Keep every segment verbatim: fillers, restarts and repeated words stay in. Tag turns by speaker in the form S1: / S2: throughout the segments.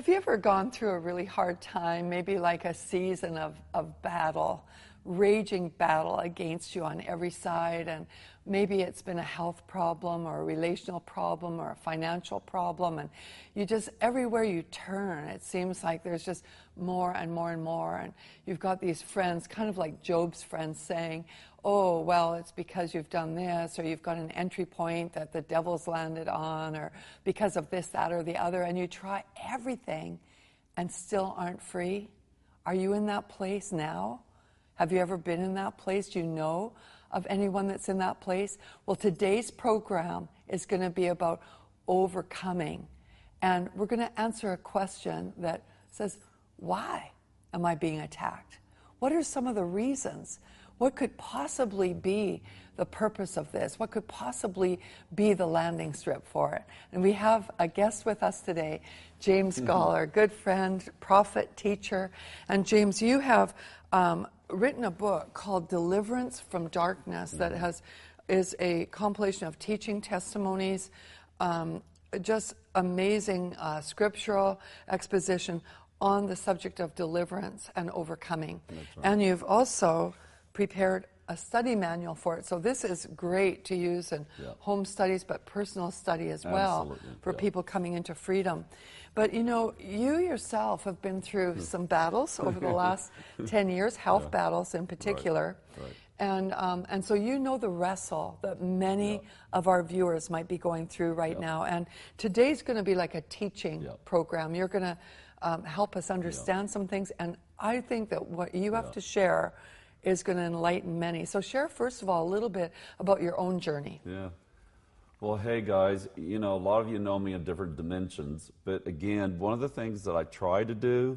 S1: Have you ever gone through a really hard time, maybe like a season of, of battle, raging battle against you on every side, and maybe it's been a health problem or a relational problem or a financial problem, and you just, everywhere you turn, it seems like there's just more and more and more, and you've got these friends, kind of like Job's friends, saying, oh, well, it's because you've done this, or you've got an entry point that the devil's landed on, or because of this, that, or the other, and you try everything and still aren't free? Are you in that place now? Have you ever been in that place? Do you know of anyone that's in that place? Well, today's program is going to be about overcoming. And we're going to answer a question that says, why am I being attacked? What are some of the reasons? What could possibly be the purpose of this? What could possibly be the landing strip for it? And we have a guest with us today, James mm-hmm. Goller, good friend, prophet, teacher. And James, you have um, written a book called Deliverance from Darkness mm-hmm. that has is a compilation of teaching testimonies, um, just amazing uh, scriptural exposition on the subject of deliverance and overcoming. Right. And you've also prepared a study manual for it. So this is great to use in yeah. home studies, but personal study as well
S2: Absolutely.
S1: for
S2: yeah.
S1: people coming into freedom. But you know, you yourself have been through some battles over the last ten years, health yeah. battles in particular.
S2: Right. Right.
S1: And um, and so you know the wrestle that many yeah. of our viewers might be going through right yeah. now. And today's going to be like a teaching yeah. program. You're going to um, help us understand yeah. some things. And I think that what you have yeah. to share is going to enlighten many. So share, first of all, a little bit about your own journey.
S2: Yeah. Well, hey, guys, you know, a lot of you know me in different dimensions. But again, one of the things that I try to do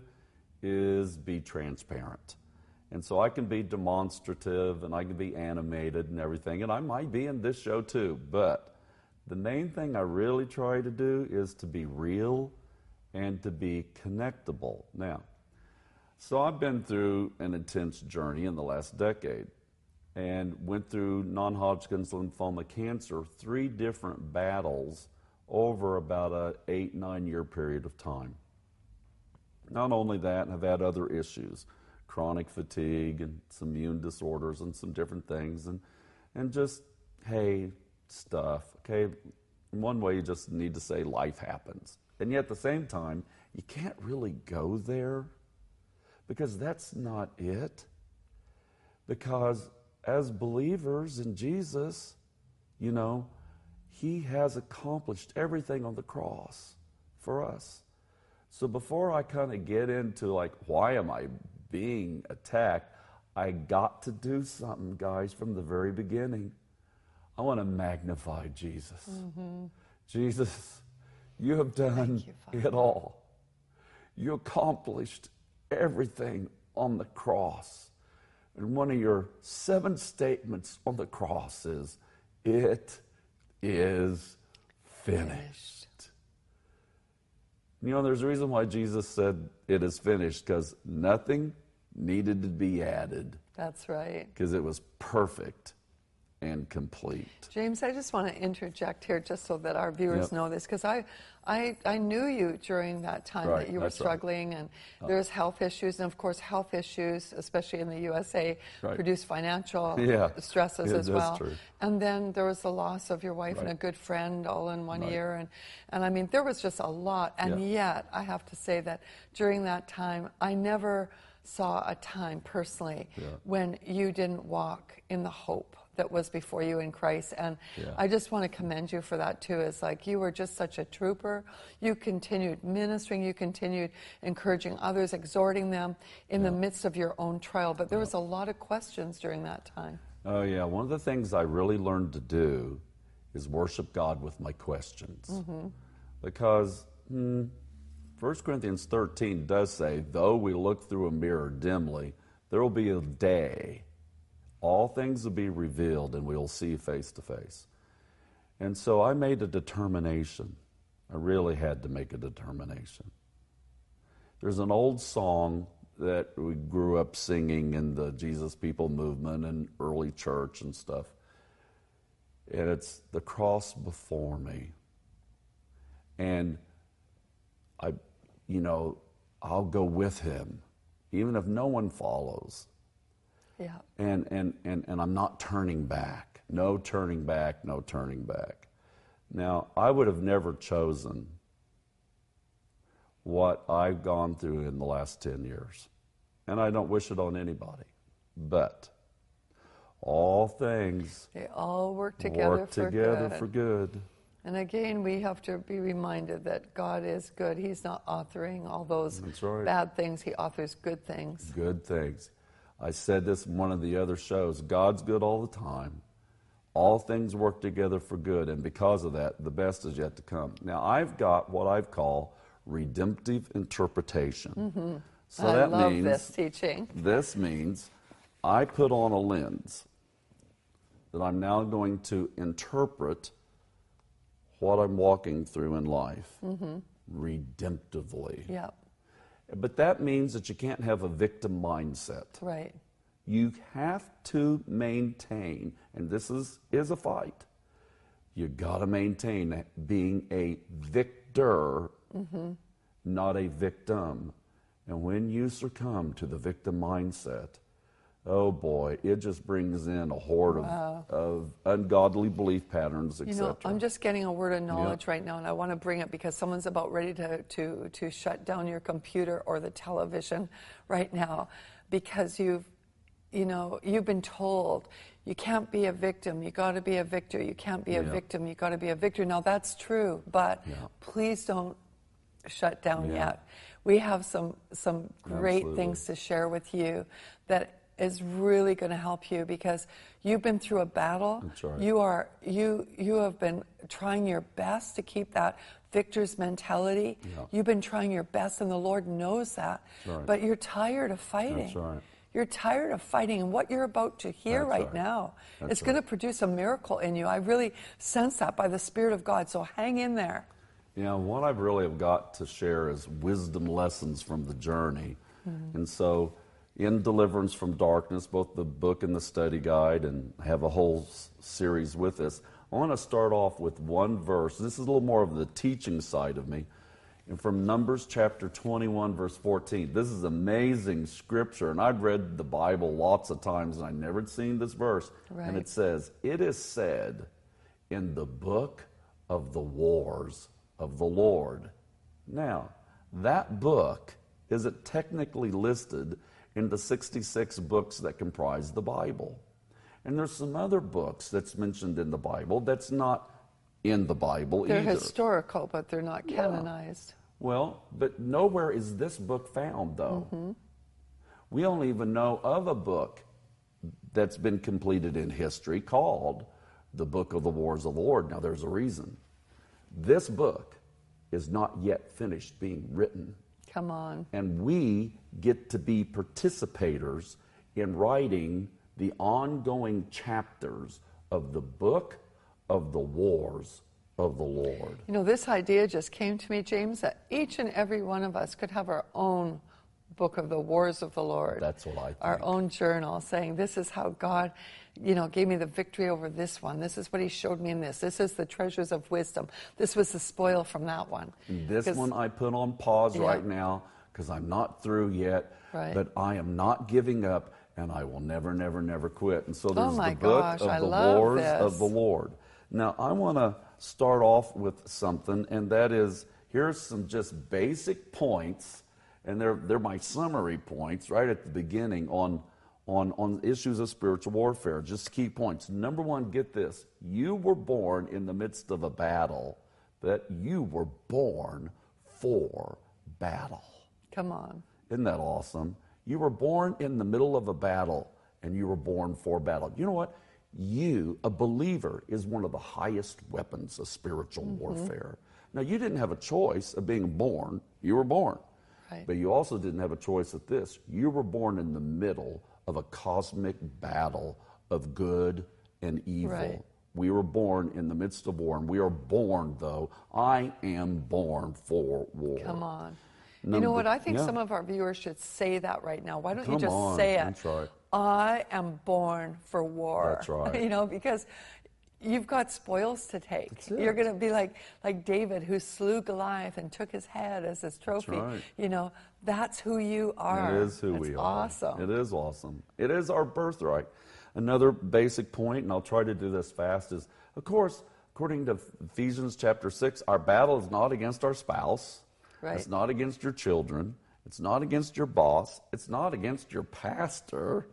S2: is be transparent. And so I can be demonstrative and I can be animated and everything. And I might be in this show too. But the main thing I really try to do is to be real and to be connectable. Now, so I've been through an intense journey in the last decade and went through non-Hodgkin's lymphoma cancer, three different battles over about a eight, nine year period of time. Not only that, I've had other issues, chronic fatigue and some immune disorders and some different things and, and just, hey, stuff, okay? In one way, you just need to say life happens. And yet at the same time, you can't really go there, because that's not it. Because as believers in Jesus, you know, he has accomplished everything on the cross for us. So before I kind of get into like, why am I being attacked, I got to do something, guys, from the very beginning. I want to magnify Jesus. Mm-hmm. Jesus, you have done you, it all. You accomplished everything on the cross. And one of your seven statements on the cross is, it is finished. finished. You know, there's a reason why Jesus said it is finished, because nothing needed to be added.
S1: That's right.
S2: Because it was perfect and complete.
S1: James, I just want to interject here just so that our viewers yep. know this, because I, I I knew you during that time
S2: right.
S1: that you were
S2: That's
S1: struggling,
S2: right.
S1: and
S2: oh.
S1: there's health issues, and of course health issues, especially in the U S A, right. produce financial
S2: yeah.
S1: stresses
S2: yeah,
S1: as
S2: that's
S1: well.
S2: True.
S1: And then there was the loss of your wife
S2: right.
S1: and a good friend all in one
S2: right.
S1: year, and, and I mean, there was just a lot, and
S2: yeah.
S1: yet I have to say that during that time, I never saw a time personally
S2: yeah.
S1: when you didn't walk in the hope that was before you in Christ. And
S2: yeah.
S1: I just want to commend you for that too. It's like you were just such a trooper. You continued ministering, you continued encouraging others, exhorting them in yeah. the midst of your own trial. But there yeah. was a lot of questions during that time.
S2: Oh yeah, one of the things I really learned to do is worship God with my questions. Mm-hmm. Because hmm, First Corinthians thirteen does say, though we look through a mirror dimly, there will be a day all things will be revealed and we'll see face to face. And so I made a determination. I really had to make a determination. There's an old song that we grew up singing in the Jesus People movement and early church and stuff. And it's the cross before me. And I you know, I'll go with him, even if no one follows.
S1: Yeah.
S2: And, and, and, and I'm not turning back. No turning back, no turning back. Now, I would have never chosen what I've gone through in the last ten years. And I don't wish it on anybody. But all things
S1: They all work together
S2: work
S1: for
S2: together
S1: good.
S2: for good.
S1: And again, we have to be reminded that God is good. He's not authoring all those
S2: That's right.
S1: bad things. He authors good things.
S2: Good things. I said this in one of the other shows. God's good all the time. All things work together for good, and because of that, the best is yet to come. Now, I've got what I call redemptive interpretation.
S1: Mm-hmm.
S2: So
S1: I
S2: that
S1: love
S2: means
S1: this teaching.
S2: This means I put on a lens that I'm now going to interpret what I'm walking through in life
S1: Mm-hmm.
S2: redemptively.
S1: Yeah,
S2: But that means that you can't have a victim mindset.
S1: right.
S2: You have to maintain, and this is, is a fight, you got to maintain being a victor, mm-hmm. not a victim. And when you succumb to the victim mindset, oh boy, it just brings in a horde
S1: Wow.
S2: of, of ungodly belief patterns, et
S1: You
S2: cetera.
S1: know, I'm just getting a word of knowledge
S2: Yep.
S1: right now, and I want to bring it because someone's about ready to, to, to shut down your computer or the television right now because you've, you know, you've been told you can't be a victim, you got to be a victor, you can't be a
S2: Yeah.
S1: victim, you got to be a victor. Now, that's true, but
S2: Yeah.
S1: please don't shut down
S2: Yeah.
S1: yet. We have some, some great
S2: Absolutely.
S1: things to share with you that is really going to help you because you've been through a battle.
S2: That's right.
S1: You are you you have been trying your best to keep that victor's mentality.
S2: Yeah.
S1: You've been trying your best, and the Lord knows that.
S2: That's right.
S1: But you're tired of fighting.
S2: That's right.
S1: You're tired of fighting, and what you're about to hear
S2: That's
S1: right,
S2: right.
S1: now,
S2: That's
S1: it's going to
S2: right.
S1: produce a miracle in you. I really sense that by the Spirit of God. So hang in there.
S2: You know, what I've really have got to share is wisdom lessons from the journey. Mm-hmm. And so in Deliverance from Darkness, both the book and the study guide, and I have a whole s- series with this, I want to start off with one verse. This is a little more of the teaching side of me. And from Numbers chapter twenty-one, verse fourteen. This is amazing scripture, and I've read the Bible lots of times, and I never had seen this verse.
S1: Right.
S2: And it says, "It is said in the book of the wars of the Lord." Now, that book isn't technically listed in the sixty-six books that comprise the Bible. And there's some other books that's mentioned in the Bible that's not in the Bible
S1: They're
S2: either.
S1: historical, but they're not
S2: Yeah.
S1: canonized.
S2: Well, but nowhere is this book found, though.
S1: Mm-hmm.
S2: We only even know of a book that's been completed in history called the Book of the Wars of the Lord. Now, there's a reason. This book is not yet finished being written.
S1: Come on.
S2: And we get to be participators in writing the ongoing chapters of the Book of the Wars of the Lord.
S1: You know, this idea just came to me, James, that each and every one of us could have our own book of the wars of the Lord.
S2: That's what I think.
S1: Our own journal saying, this is how God, you know, gave me the victory over this one. This is what he showed me in this. This is the treasures of wisdom. This was the spoil from that one.
S2: This
S1: 'Cause-
S2: one I put on pause
S1: Yeah.
S2: right now because I'm not through yet.
S1: Right.
S2: But I am not giving up, and I will never, never, never quit. And so there's
S1: Oh my
S2: the book
S1: gosh,
S2: of
S1: I
S2: the
S1: love
S2: wars
S1: this.
S2: of the Lord. Now, I want to start off with something, and that is, here's some just basic points, and they're, they're my summary points right at the beginning on, on, on issues of spiritual warfare. Just key points. Number one, get this. You were born in the midst of a battle, but you were born for battle.
S1: Come on.
S2: Isn't that awesome? You were born in the middle of a battle, and you were born for battle. You know what? You, a believer, is one of the highest weapons of spiritual
S1: Mm-hmm.
S2: warfare. Now, you didn't have a choice of being born. You were born.
S1: Right.
S2: But you also didn't have a choice at this. You were born in the middle of a cosmic battle of good and evil.
S1: Right.
S2: We were born in the midst of war, and we are born, though. I am born for war.
S1: Come on. you
S2: Number-
S1: know what? I think
S2: yeah.
S1: some of our viewers should say that right now. Why don't you
S2: Come
S1: just
S2: on.
S1: say it?
S2: That's right.
S1: I am born for war.
S2: That's right.
S1: You know, because you've got spoils to take.
S2: That's it.
S1: You're going to be like like David, who slew Goliath and took his head as his trophy.
S2: That's right.
S1: You know, that's who you are.
S2: It is who
S1: that's
S2: we are.
S1: Awesome.
S2: It is awesome. It is our birthright. Another basic point, and I'll try to do this fast, is, of course, according to Ephesians chapter six, our battle is not against our spouse.
S1: Right.
S2: It's not against your children. It's not against your boss. It's not against your pastor.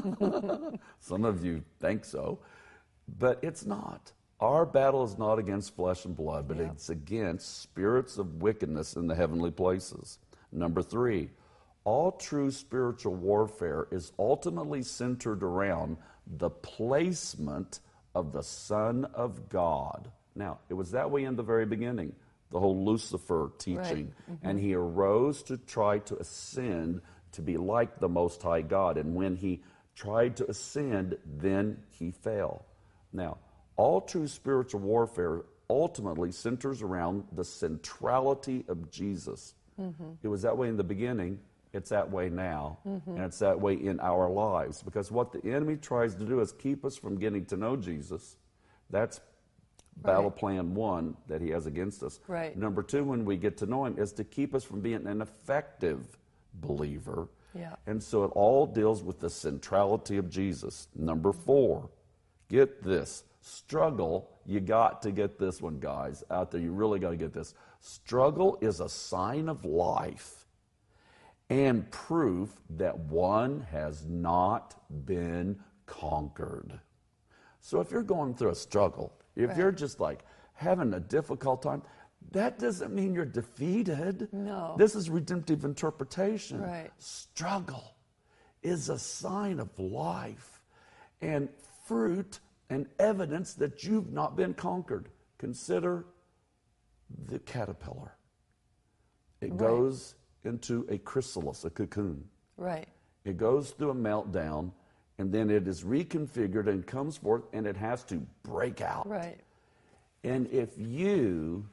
S2: Some of you think so. But it's not. Our battle is not against flesh and blood, but
S1: Yeah.
S2: it's against spirits of wickedness in the heavenly places. Number three, all true spiritual warfare is ultimately centered around the placement of the Son of God. Now, it was that way in the very beginning, the whole Lucifer teaching.
S1: Right. Mm-hmm.
S2: And he arose to try to ascend to be like the Most High God. And when he tried to ascend, then he fell. Now, all true spiritual warfare ultimately centers around the centrality of Jesus. Mm-hmm. It was that way in the beginning. It's that way now, mm-hmm. and it's that way in our lives. Because what the enemy tries to do is keep us from getting to know Jesus. That's battle
S1: Right.
S2: plan one that he has against us.
S1: Right.
S2: Number two, when we get to know him, is to keep us from being an effective believer.
S1: Yeah.
S2: And so it all deals with the centrality of Jesus. Number four, get this. Struggle, you got to get this one, guys. Out there, you really got to get this. Struggle is a sign of life and proof that one has not been conquered. So if you're going through a struggle, if
S1: Right.
S2: you're just like having a difficult time, that doesn't mean you're defeated.
S1: No.
S2: This is redemptive interpretation.
S1: Right.
S2: Struggle is a sign of life and fruit and evidence that you've not been conquered. Consider the caterpillar. It
S1: Right.
S2: goes into a chrysalis, a cocoon.
S1: Right.
S2: It goes through a meltdown, and then it is reconfigured and comes forth, and it has to break out.
S1: Right.
S2: And if you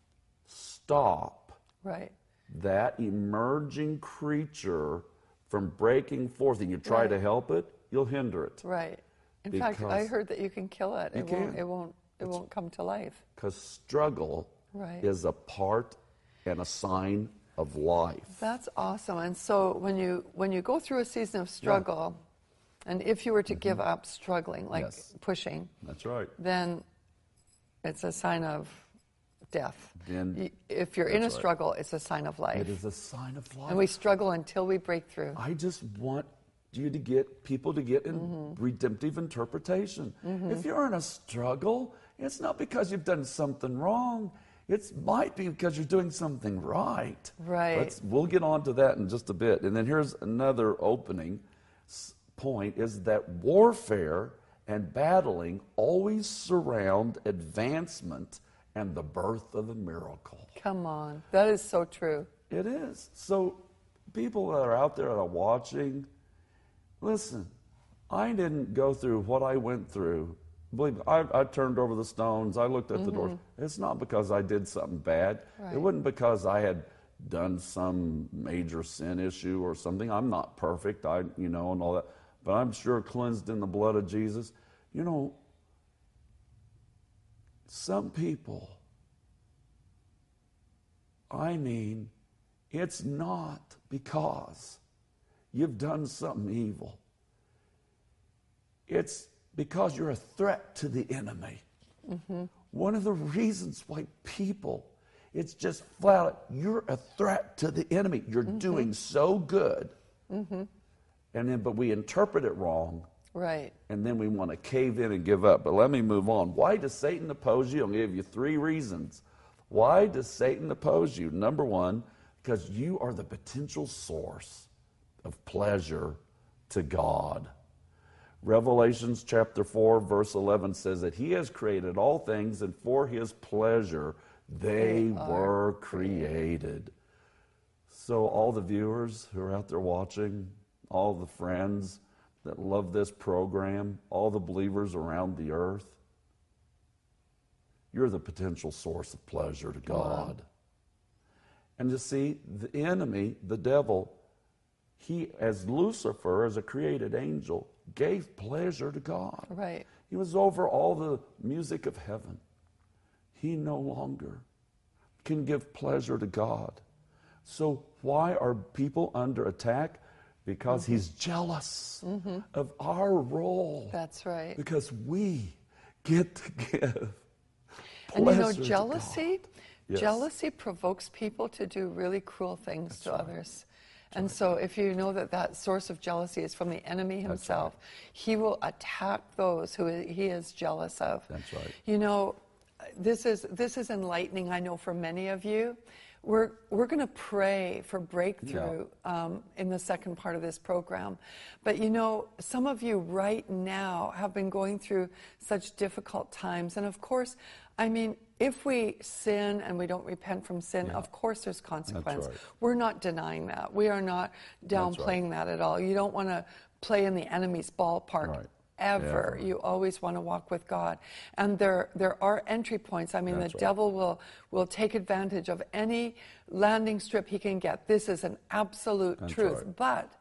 S2: stop
S1: Right.
S2: that emerging creature from breaking forth and you try
S1: Right.
S2: to help it, you'll hinder it.
S1: Right. In fact, I
S2: Because-
S1: heard that you can kill it.
S2: You
S1: It won't.
S2: can.
S1: It won't. It won't come to life.
S2: Because struggle
S1: Right.
S2: is a part and a sign of life.
S1: That's awesome. And so when you when you go through a season of struggle, and if you were to give up struggling, like
S2: Yes.
S1: pushing,
S2: That's right.
S1: then it's a sign of death.
S2: Then-
S1: Y- if you're in a
S2: That's right.
S1: struggle, it's a sign of life.
S2: It is a sign of life.
S1: And we struggle until we break through.
S2: I just want you to get people to get in
S1: Mm-hmm.
S2: redemptive interpretation. If you're in a struggle, it's not because you've done something wrong. It might be because you're doing something right.
S1: Right.
S2: Let's, we'll get on to that in just a bit. And then here's another opening s- point is that warfare and battling always surround advancement and the birth of a miracle.
S1: Come on. That is so true.
S2: It is. So people that are out there that are watching, listen, I didn't go through what I went through. Believe me, I, I turned over the stones. I looked at the doors. It's not because I did something bad.
S1: Right.
S2: It wasn't because I had done some major sin issue or something. I'm not perfect, I you know, and all that. But I'm sure cleansed in the blood of Jesus. You know, some people, I mean, it's not because you've done something evil. It's because you're a threat to the enemy. Mm-hmm. One of the reasons why people, it's just flat out, you're a threat to the enemy. You're mm-hmm. doing so good. Mm-hmm. And then, but we interpret it wrong.
S1: Right.
S2: And then we want to cave in and give up. But let me move on. Why does Satan oppose you? I'll give you three reasons. Why does Satan oppose you? Number one, because you are the potential source of pleasure to God. Revelations chapter four, verse eleven says that he has created all things, and for his pleasure they, they were created. So all the viewers who are out there watching, all the friends that love this program, all the believers around the earth, you're the potential source of pleasure to God. Wow. And you see, the enemy, the devil, he, as Lucifer, as a created angel, gave pleasure to God.
S1: Right.
S2: He was over all the music of heaven. He no longer can give pleasure to God. So why are people under attack? Because mm-hmm. he's jealous mm-hmm. of our role.
S1: That's right.
S2: Because we get to give
S1: and you know,
S2: pleasure
S1: jealousy,
S2: to God. Yes.
S1: Jealousy provokes people to do really cruel things
S2: That's
S1: to
S2: right.
S1: others.
S2: That's
S1: and
S2: right.
S1: so if you know that that source of jealousy is from the enemy himself, right. he will attack those who he is jealous of.
S2: That's right.
S1: You know, this is this is enlightening, I know, for many of you. We're we're going to pray for breakthrough yeah. um, in the second part of this program. But you know, some of you right now have been going through such difficult times. And of course, I mean, if we sin and we don't repent from sin, yeah. of course there's consequence.
S2: Right.
S1: We're not denying that. We are not downplaying right. that at all. You don't want to play in the enemy's ballpark. Right. Ever. Yeah. You always want to walk with God. And there there are entry points. I mean, That's the right. devil will, will take advantage of any landing strip he can get. This is an absolute That's truth. Right. But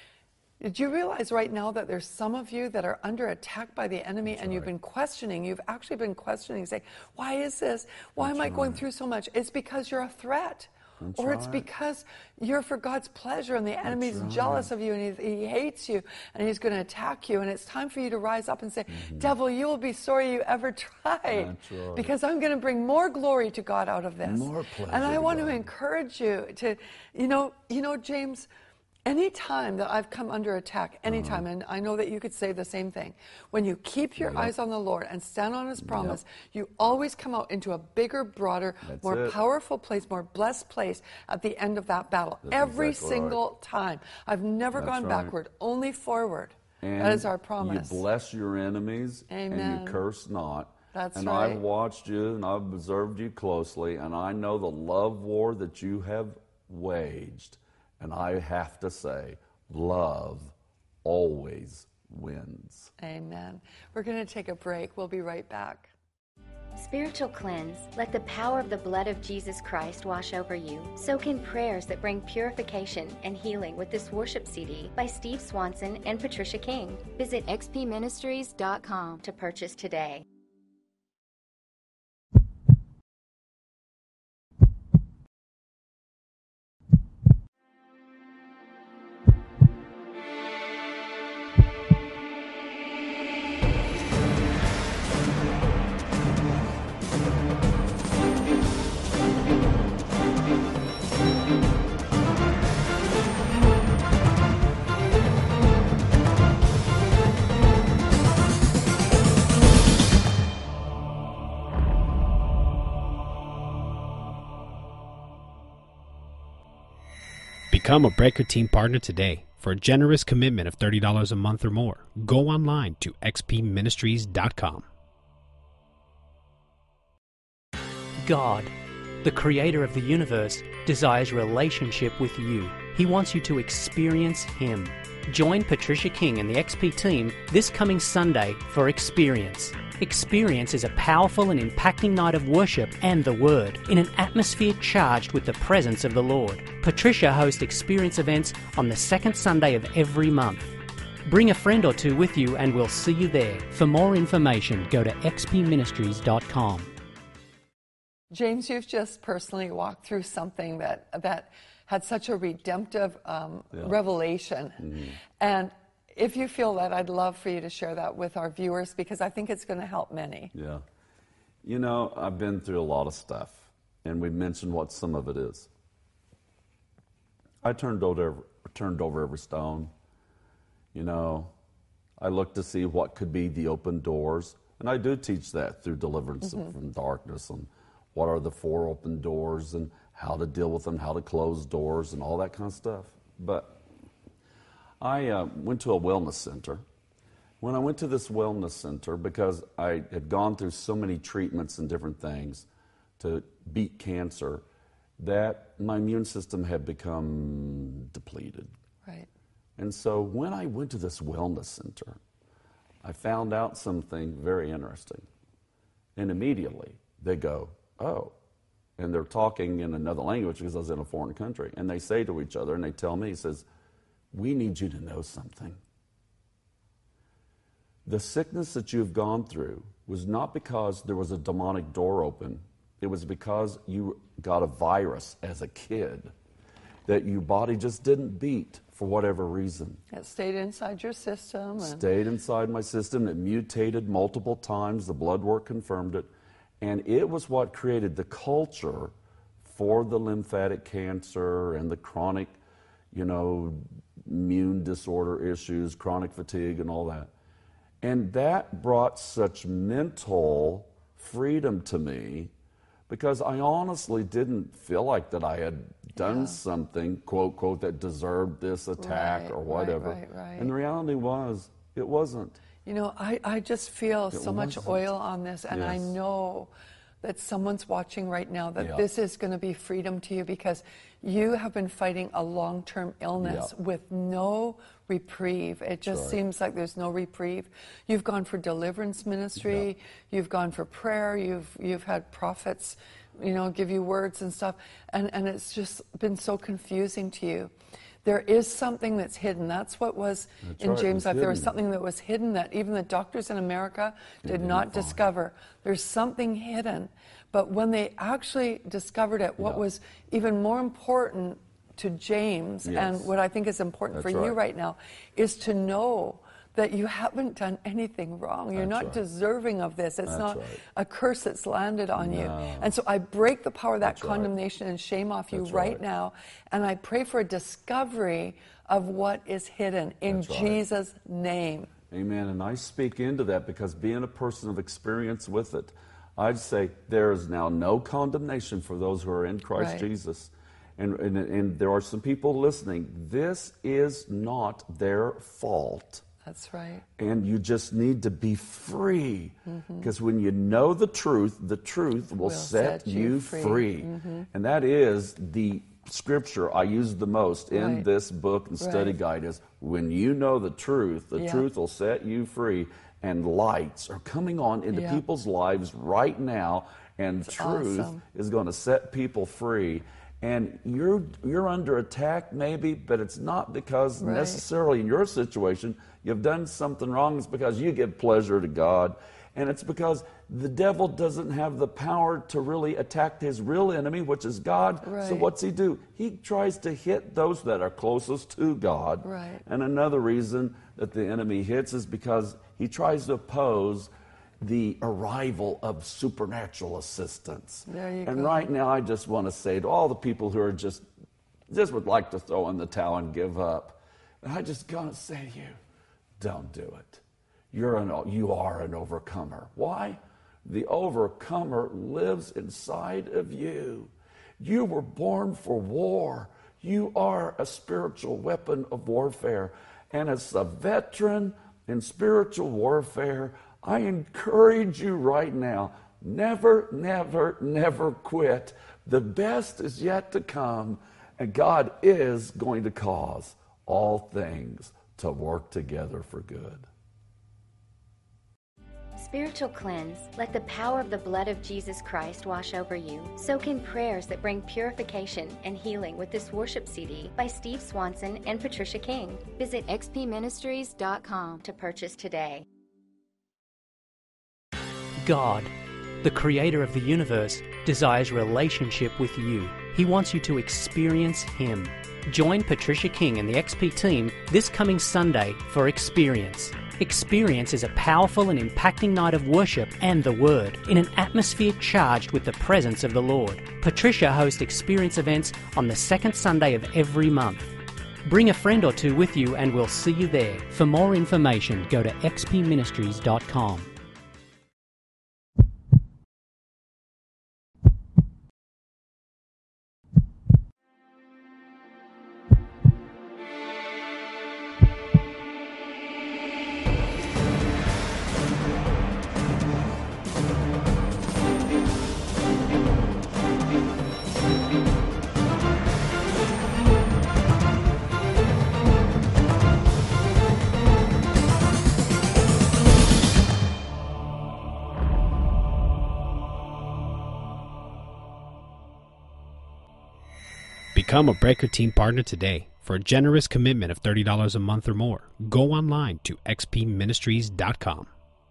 S1: did you realize right now that there's some of you that are under attack by the enemy That's and right. you've been questioning, you've actually been questioning, saying, why is this? Why That's am I right. going through so much? It's because you're a threat. That's or it's right. because you're for God's pleasure and the enemy's right. jealous of you and he, he hates you and he's going to attack you. And it's time for you to rise up and say, mm-hmm. devil, you will be sorry you ever tried. Right. Because I'm going to bring more glory to God out of this.
S2: More pleasure
S1: and I want
S2: to
S1: to encourage you to, you know, you know, James, any time that I've come under attack, anytime, uh-huh. and I know that you could say the same thing, when you keep your yep. eyes on the Lord and stand on His promise, yep. you always come out into a bigger, broader, That's more it. powerful place, more blessed place at the end of that battle. That's Every exactly single right. time. I've never That's gone right. backward, only forward.
S2: And
S1: that is our promise.
S2: You bless your enemies
S1: Amen.
S2: and you curse not.
S1: That's
S2: and
S1: right.
S2: I've watched you and I've observed you closely, and I know the love war that you have waged. And I have to say, love always wins.
S1: Amen. We're going to take a break. We'll be right back.
S3: Spiritual cleanse. Let the power of the blood of Jesus Christ wash over you. Soak in prayers that bring purification and healing with this worship C D by Steve Swanson and Patricia King. Visit x p ministries dot com to purchase today.
S4: Become a Breaker Team partner today. For a generous commitment of thirty dollars a month or more, go online to x p ministries dot com.
S5: God, the creator of the universe, desires relationship with you. He wants you to experience Him. Join Patricia King and the X P team this coming Sunday for Experience. Experience is a powerful and impacting night of worship and the Word in an atmosphere charged with the presence of the Lord. Patricia hosts Experience events on the second Sunday of every month. Bring a friend or two with you and we'll see you there. For more information, go to x p ministries dot com.
S1: James, you've just personally walked through something that that had such a redemptive um, yeah. revelation. Mm-hmm. And if you feel that, I'd love for you to share that with our viewers because I think it's going to help many.
S2: Yeah. You know, I've been through a lot of stuff, and we've mentioned what some of it is. I turned over, turned over every stone. You know, I looked to see what could be the open doors, and I do teach that through deliverance mm-hmm. from darkness and what are the four open doors and how to deal with them, how to close doors, and all that kind of stuff. But I uh, went to a wellness center. When I went to this wellness center, because I had gone through so many treatments and different things to beat cancer, that my immune system had become depleted.
S1: Right.
S2: And so when I went to this wellness center, I found out something very interesting. And immediately they go, oh, and they're talking in another language because I was in a foreign country. And they say to each other, and they tell me, he says, we need you to know something. The sickness that you've gone through was not because there was a demonic door open. It was because you got a virus as a kid that your body just didn't beat for whatever reason.
S1: It stayed inside your system. And
S2: Stayed inside my system. It mutated multiple times. The blood work confirmed it. And it was what created the culture for the lymphatic cancer and the chronic, you know, immune disorder issues, chronic fatigue and all that. And that brought such mental freedom to me because I honestly didn't feel like that I had done yeah. something, quote, quote, that deserved this attack
S1: right,
S2: or whatever.
S1: Right, right, right.
S2: And the reality was, it wasn't.
S1: You know, I, I just feel
S2: It
S1: so much
S2: wasn't.
S1: oil on this, and
S2: Yes.
S1: I know that someone's watching right now that
S2: Yeah.
S1: this is going to be freedom to you because you have been fighting a long-term illness
S2: Yeah.
S1: with no reprieve. It just
S2: right.
S1: seems like there's no reprieve. You've gone for deliverance ministry,
S2: Yeah.
S1: you've gone for prayer, you've you've had prophets, you know, give you words and stuff, and, and it's just been so confusing to you. There is something that's hidden. That's what was
S2: That's
S1: in
S2: right, it
S1: James'
S2: was
S1: life. There was
S2: hidden.
S1: something that was hidden that even the doctors in America did
S2: didn't
S1: not
S2: find.
S1: discover. There's something hidden. But when they actually discovered it, what
S2: Yeah.
S1: was even more important to James,
S2: Yes.
S1: and what I think is important
S2: That's
S1: for you
S2: right.
S1: right now, is to know that you haven't done anything wrong. You're
S2: That's
S1: not
S2: right.
S1: deserving of this. It's
S2: That's
S1: not
S2: right.
S1: a curse that's landed on you.
S2: No.
S1: And so I break the power of that
S2: That's right.
S1: condemnation and shame off you
S2: That's
S1: right,
S2: right.
S1: now. And I pray for a discovery of what is hidden in
S2: That's right.
S1: Jesus' name.
S2: Amen. And I speak into that because being a person of experience with it, I'd say there is now no condemnation for those who are in Christ
S1: Right.
S2: Jesus. And, and, and there are some people listening. This is not their fault.
S1: That's right.
S2: And you just need to be free. Because when you know the truth, the truth will
S1: Will
S2: set,
S1: set you
S2: you
S1: free.
S2: free. And that is the scripture I use the most in
S1: Right.
S2: this book and study
S1: Right.
S2: guide is when you know the truth, the
S1: Yeah.
S2: truth will set you free. And lights are coming on into
S1: Yeah.
S2: people's lives right now. And truth
S1: awesome.
S2: is going to set people free. And you're you're under attack maybe, but it's not because
S1: Right.
S2: necessarily in your situation you've done something wrong. It's because you give pleasure to God. And it's because the devil doesn't have the power to really attack his real enemy, which is God. So
S1: Right.
S2: what's he do? He tries to hit those that are closest to God.
S1: Right.
S2: And another reason that the enemy hits is because he tries to oppose the arrival of supernatural assistance.
S1: There you
S2: and
S1: go.
S2: right now I just want to say to all the people who are just just would like to throw in the towel and give up, and I just gotta say to you, don't do it. You're an you are an overcomer. Why? The overcomer lives inside of you. You were born for war. You are a spiritual weapon of warfare. And as a veteran in spiritual warfare, I encourage you right now, never, never, never quit. The best is yet to come, and God is going to cause all things to work together for good.
S3: Spiritual cleanse. Let the power of the blood of Jesus Christ wash over you. Soak in prayers that bring purification and healing with this worship C D by Steve Swanson and Patricia King. Visit x p ministries dot com to purchase today.
S5: God, the creator of the universe, desires relationship with you. He wants you to experience Him. Join Patricia King and the X P team this coming Sunday for Experience. Experience is a powerful and impacting night of worship and the Word in an atmosphere charged with the presence of the Lord. Patricia hosts Experience events on the second Sunday of every month. Bring a friend or two with you and we'll see you there. For more information, go to x p ministries dot com.
S4: Become a Breaker Team partner today. For a generous commitment of thirty dollars a month or more, go online to x p ministries dot com.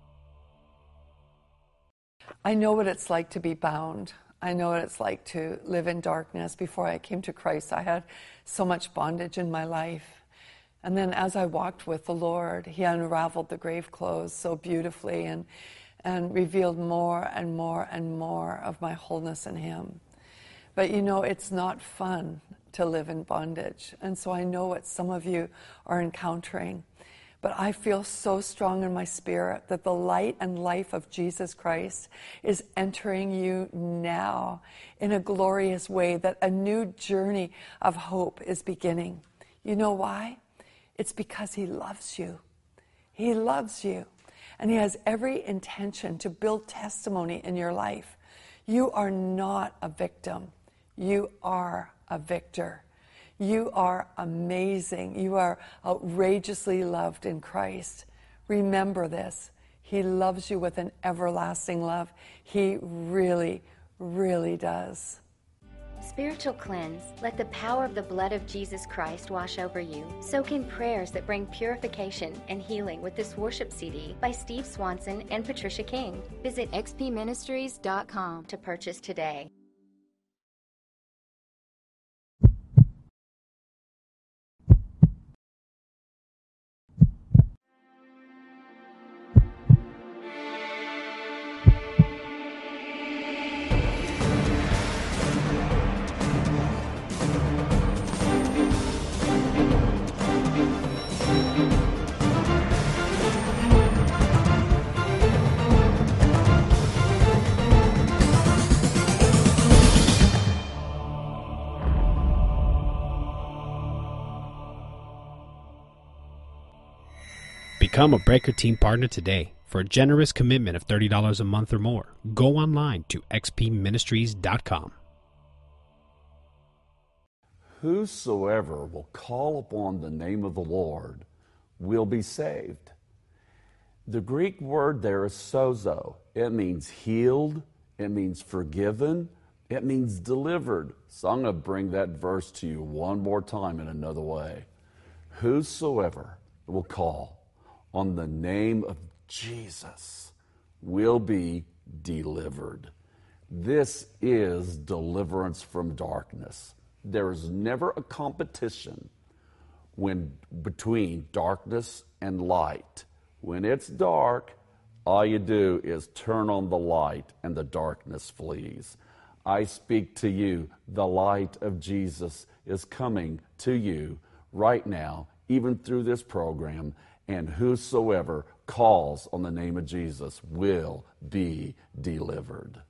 S1: I know what it's like to be bound. I know what it's like to live in darkness. Before I came to Christ, I had so much bondage in my life. And then as I walked with the Lord, He unraveled the grave clothes so beautifully and, and revealed more and more and more of my wholeness in Him. But you know, it's not fun to live in bondage. And so I know what some of you are encountering. But I feel so strong in my spirit that the light and life of Jesus Christ is entering you now in a glorious way, that a new journey of hope is beginning. You know why? It's because He loves you. He loves you. And He has every intention to build testimony in your life. You are not a victim. You are a victor. You are amazing. You are outrageously loved in Christ. Remember this. He loves you with an everlasting love. He really, really does.
S3: Spiritual Cleanse. Let the power of the blood of Jesus Christ wash over you. Soak in prayers that bring purification and healing with this worship C D by Steve Swanson and Patricia King. Visit x p ministries dot com to purchase today.
S4: Become a Breaker Team partner today. For a generous commitment of thirty dollars a month or more, go online to x p ministries dot com.
S2: Whosoever will call upon the name of the Lord will be saved. The Greek word there is sozo. It means healed. It means forgiven. It means delivered. So I'm going to bring that verse to you one more time in another way. Whosoever will call on the name of Jesus will be delivered. This is deliverance from darkness. There is never a competition when between darkness and light. When it's dark, all you do is turn on the light and the darkness flees. I speak to you, the light of Jesus is coming to you right now, even through this program. And whosoever calls on the name of Jesus will be delivered.